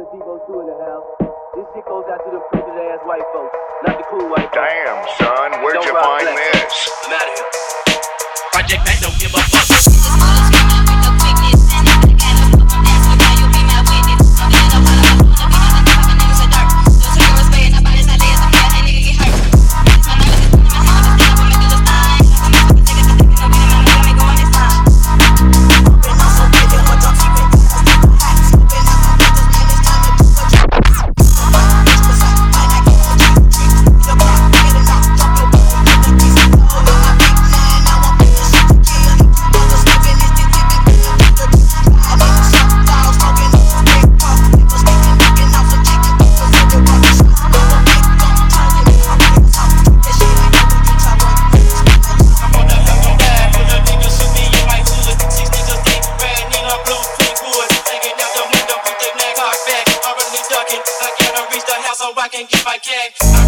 Debo 2 in the house. This shit goes out to the privileged ass white folks, not the cool white folks. Damn, son, where'd you find this? I'm out of here. Project Pat don't give a fuck. I can't get my gag.